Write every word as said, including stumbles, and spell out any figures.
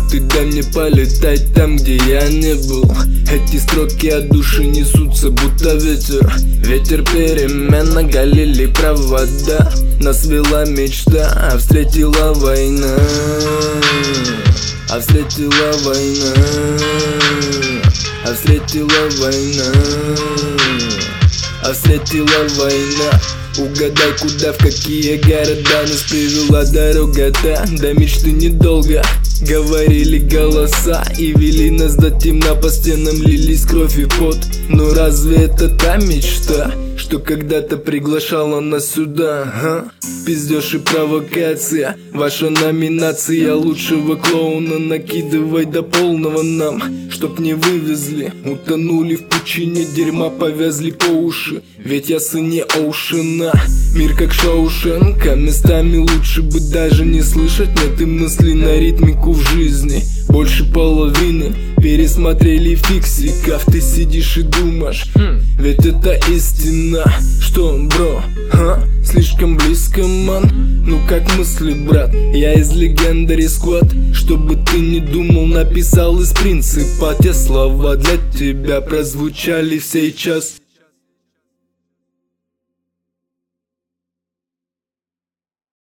Ты дай мне полетать там, где я не был. Эти строки от души несутся, будто ветер. Ветер перемен оголили провода. Нас вела мечта, а встретила война. А встретила война. А встретила война. А встретила война. Угадай, куда, в какие города нас привела дорога-то. До мечты недолго. Говорили голоса и вели нас до темна. По стенам лились кровь и пот. Но разве это та мечта, что когда-то приглашала нас сюда, а? Пиздеж и провокация, ваша номинация лучшего клоуна. Накидывай до полного нам, чтоб не вывезли. Утонули в пучине дерьма, повязли по уши. Ведь я сыне Оушена. Мир как Шоушенка, местами лучше бы даже не слышать. Нет и мысли на ритмику в жизни. Больше половины пересмотрели фиксиков. Ты сидишь и думаешь, хм, ведь это истина. Что, бро, а? Слишком близко, ман? Ну как мысли, брат? Я из Legendary Squad. Чтобы ты не думал, написал из принципа. Те слова для тебя прозвучали сейчас.